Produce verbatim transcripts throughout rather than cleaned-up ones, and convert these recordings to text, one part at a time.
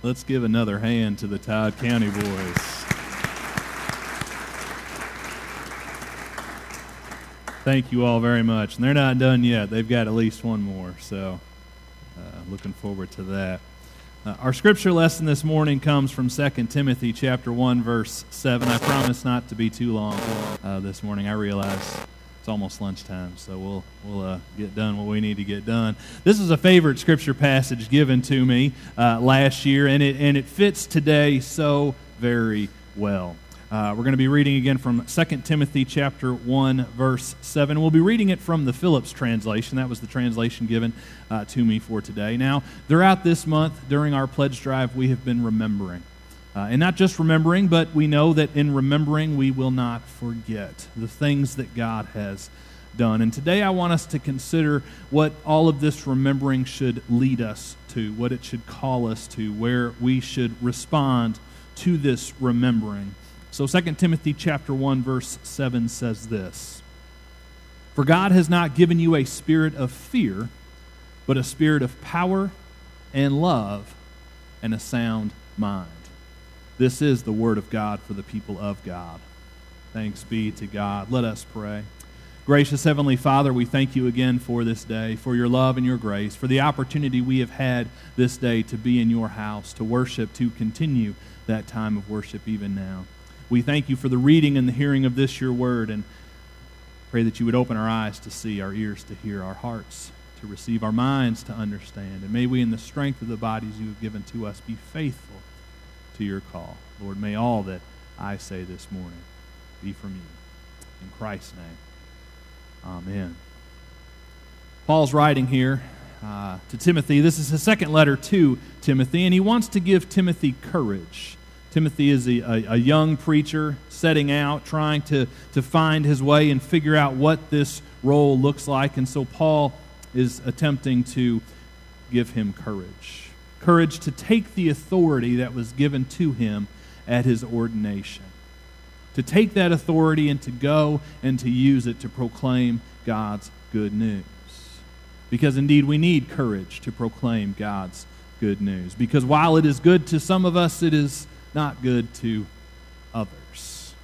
Let's give another hand to the Todd County boys. Thank you all very much. And they're not done yet. They've got at least one more, so uh, looking forward to that. Uh, our scripture lesson this morning comes from Second Timothy chapter one, verse seven. I promise not to be too long uh, this morning. I realize it's almost lunchtime, so we'll we'll uh, get done what we need to get done. This is a favorite scripture passage given to me uh, last year, and it and it fits today so very well. Uh, we're going to be reading again from Second Timothy chapter one, verse seven. We'll be reading it from the Phillips translation. That was the translation given uh, to me for today. Now, throughout this month, during our pledge drive, we have been remembering. Uh, and not just remembering, but we know that in remembering, we will not forget the things that God has done. And today I want us to consider what all of this remembering should lead us to, what it should call us to, where we should respond to this remembering. So Second Timothy chapter one, verse seven says this: "For God has not given you a spirit of fear, but a spirit of power and love and a sound mind." This is the word of God for the people of God. Thanks be to God. Let us pray. Gracious Heavenly Father, we thank you again for this day, for your love and your grace, for the opportunity we have had this day to be in your house, to worship, to continue that time of worship even now. We thank you for the reading and the hearing of this, your word, and pray that you would open our eyes to see, our ears to hear, our hearts to receive, our minds to understand. And may we, in the strength of the bodies you have given to us, be faithful to your call. Lord, may all that I say this morning be from you. In Christ's name, amen. Paul's writing here uh, to Timothy. This is his second letter to Timothy, and he wants to give Timothy courage. Timothy is a, a, a young preacher setting out, trying to, to find his way and figure out what this role looks like. And so Paul is attempting to give him courage. Courage to take the authority that was given to him at his ordination. To take that authority and to go and to use it to proclaim God's good news. Because indeed we need courage to proclaim God's good news. Because while it is good to some of us, it is not good to others.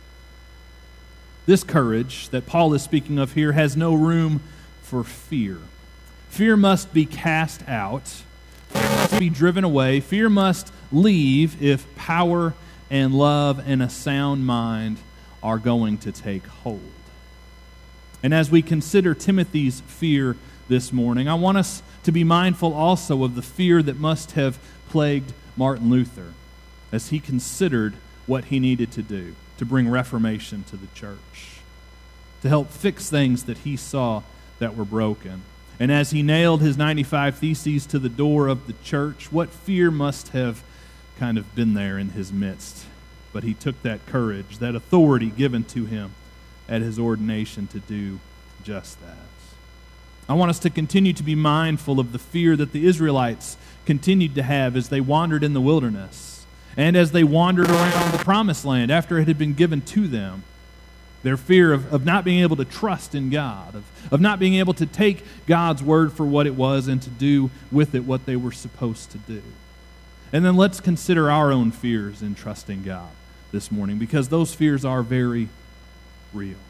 This courage that Paul is speaking of here has no room for fear. Fear must be cast out. Fear must be driven away. Fear must leave if power and love and a sound mind are going to take hold. And as we consider Timothy's fear this morning, I want us to be mindful also of the fear that must have plagued Martin Luther as he considered what he needed to do to bring reformation to the church, to help fix things that he saw that were broken. And as he nailed his ninety-five Theses to the door of the church, what fear must have kind of been there in his midst. But he took that courage, that authority given to him at his ordination to do just that. I want us to continue to be mindful of the fear that the Israelites continued to have as they wandered in the wilderness and as they wandered around the promised land after it had been given to them. Their fear of, of not being able to trust in God, of, of not being able to take God's word for what it was and to do with it what they were supposed to do. And then let's consider our own fears in trusting God this morning, because those fears are very real.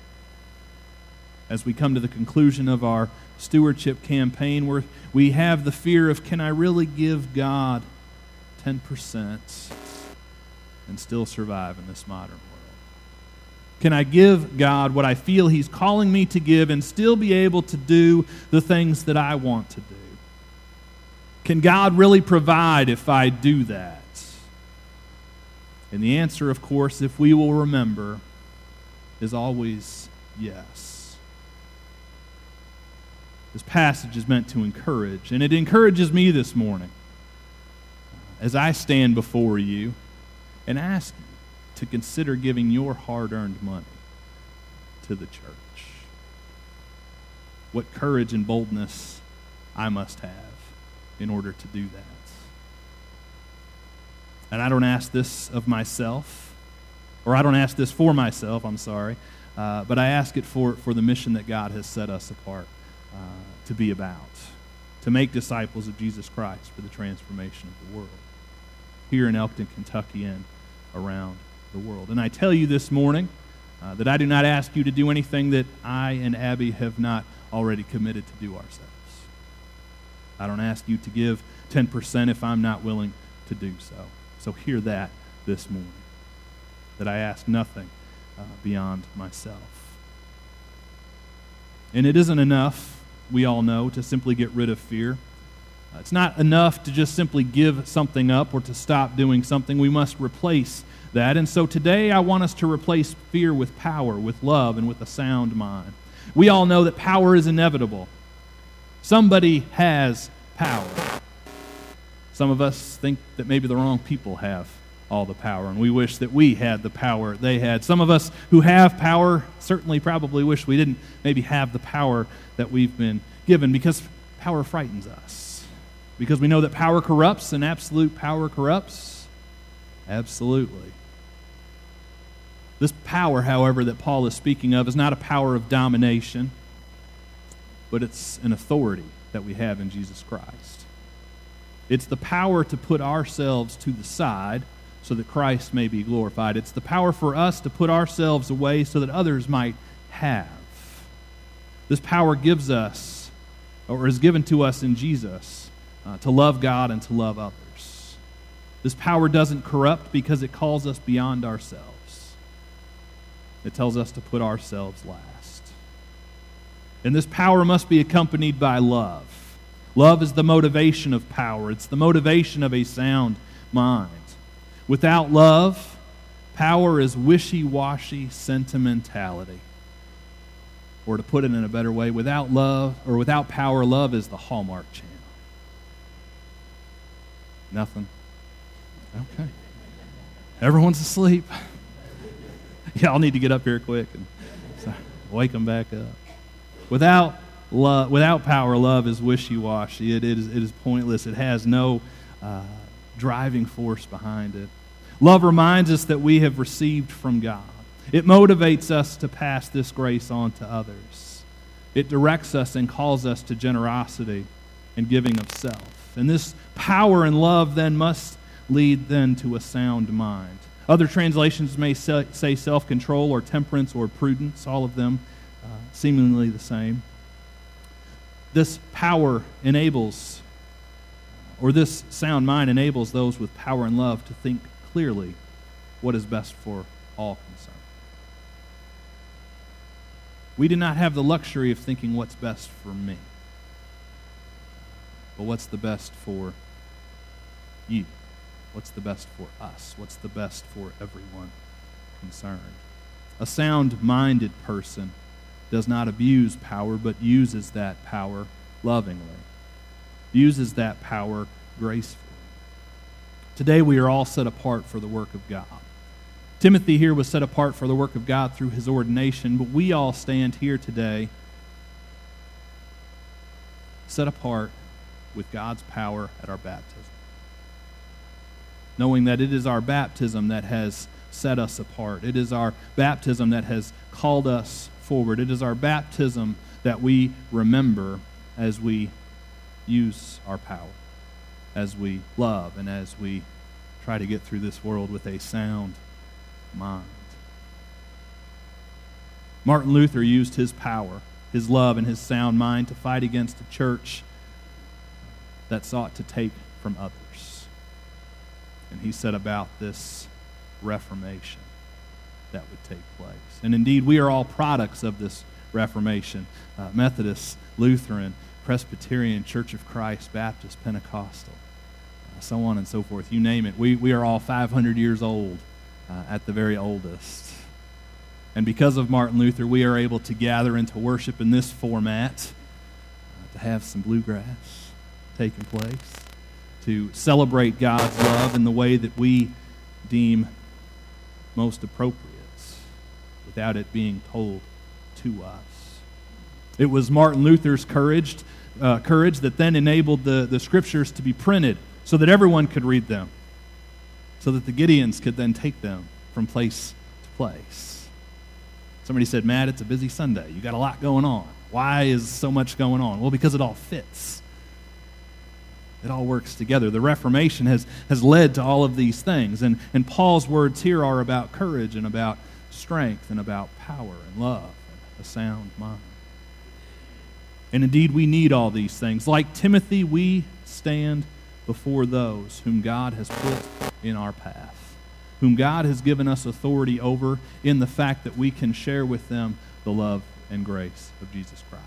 As we come to the conclusion of our stewardship campaign, where we have the fear of, can I really give God ten percent and still survive in this modern world? Can I give God what I feel He's calling me to give and still be able to do the things that I want to do? Can God really provide if I do that? And the answer, of course, if we will remember, is always yes. This passage is meant to encourage, and it encourages me this morning as I stand before you and ask you to consider giving your hard-earned money to the church. What courage and boldness I must have in order to do that. And I don't ask this of myself, or I don't ask this for myself, I'm sorry, uh, but I ask it for, for the mission that God has set us apart uh, to be about, to make disciples of Jesus Christ for the transformation of the world. here in Elkton, Kentucky, and around the world. And I tell you this morning uh, that I do not ask you to do anything that I and Abby have not already committed to do ourselves. I don't ask you to give ten percent if I'm not willing to do so. So hear that this morning, that I ask nothing uh, beyond myself. And it isn't enough, we all know, to simply get rid of fear. Uh, it's not enough to just simply give something up or to stop doing something. We must replace that. And so today I want us to replace fear with power, with love, and with a sound mind. We all know that power is inevitable. Somebody has power. Some of us think that maybe the wrong people have all the power, and we wish that we had the power they had. Some of us who have power certainly probably wish we didn't maybe have the power that we've been given, because power frightens us. Because we know that power corrupts, and absolute power corrupts. Absolutely. This power, however, that Paul is speaking of is not a power of domination, but it's an authority that we have in Jesus Christ. It's the power to put ourselves to the side so that Christ may be glorified. It's the power for us to put ourselves away so that others might have. This power gives us, or is given to us in Jesus, uh, to love God and to love others. This power doesn't corrupt because it calls us beyond ourselves. It tells us to put ourselves last. And this power must be accompanied by love. Love is the motivation of power. It's the motivation of a sound mind. Without love, power is wishy-washy sentimentality. Or to put it in a better way, without love, or without power, love is the Hallmark Channel. Nothing? Okay. Everyone's asleep. Y'all need to get up here quick and so, wake them back up. Without love, without power, love is wishy-washy. It, it, is, it is pointless. It has no uh, driving force behind it. Love reminds us that we have received from God. It motivates us to pass this grace on to others. It directs us and calls us to generosity and giving of self. And this power and love then must lead then to a sound mind. Other translations may say self-control or temperance or prudence, all of them uh, seemingly the same. This power enables, or this sound mind enables those with power and love to think clearly what is best for all concerned. We do not have the luxury of thinking what's best for me, but what's the best for you? What's the best for us? What's the best for everyone concerned? A sound-minded person does not abuse power, but uses that power lovingly, uses that power gracefully. Today we are all set apart for the work of God. Timothy here was set apart for the work of God through his ordination, but we all stand here today set apart with God's power at our baptism, knowing that it is our baptism that has set us apart. It is our baptism that has called us forward. It is our baptism that we remember as we use our power, as we love, and as we try to get through this world with a sound mind. Martin Luther used his power, his love, and his sound mind to fight against a church that sought to take from others. And he set about this Reformation that would take place. And indeed, we are all products of this Reformation. Uh, Methodist, Lutheran, Presbyterian, Church of Christ, Baptist, Pentecostal, uh, so on and so forth. You name it. We, we are all five hundred years old uh, at the very oldest. And because of Martin Luther, we are able to gather and to worship in this format, uh, to have some bluegrass taking place, to celebrate God's love in the way that we deem most appropriate, without it being told to us. It was Martin Luther's courage, uh, courage that then enabled the, the scriptures to be printed so that everyone could read them, so that the Gideons could then take them from place to place. Somebody said, Matt, it's a busy Sunday. You got a lot going on. Why is so much going on? Well, because it all fits. It all works together. The Reformation has, has led to all of these things. And, and Paul's words here are about courage and about strength and about power and love and a sound mind. And indeed, we need all these things. Like Timothy, we stand before those whom God has put in our path, whom God has given us authority over in the fact that we can share with them the love and grace of Jesus Christ.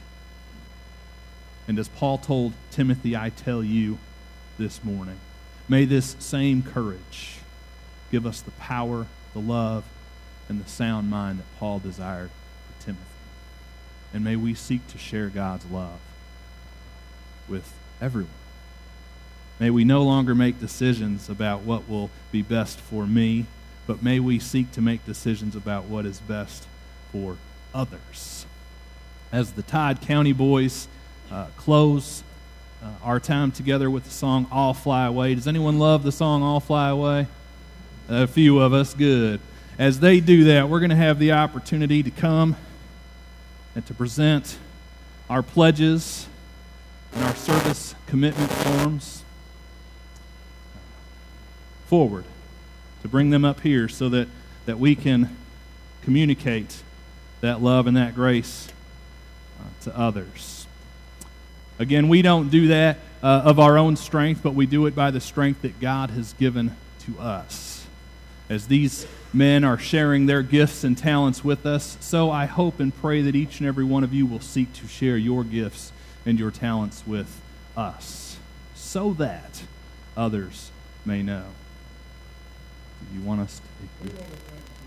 And as Paul told Timothy, I tell you this morning, may this same courage give us the power, the love, and the sound mind that Paul desired for Timothy. And may we seek to share God's love with everyone. May we no longer make decisions about what will be best for me, but may we seek to make decisions about what is best for others. As the Todd County boys uh, close uh, our time together with the song All Fly Away. Does anyone love the song All Fly Away? A few of us, good. As they do that, we're going to have the opportunity to come and to present our pledges and our service commitment forms forward, to bring them up here so that, that we can communicate that love and that grace uh, to others. Again, we don't do that uh, of our own strength, but we do it by the strength that God has given to us. As these men are sharing their gifts and talents with us, so I hope and pray that each and every one of you will seek to share your gifts and your talents with us, so that others may know. Do you want us to take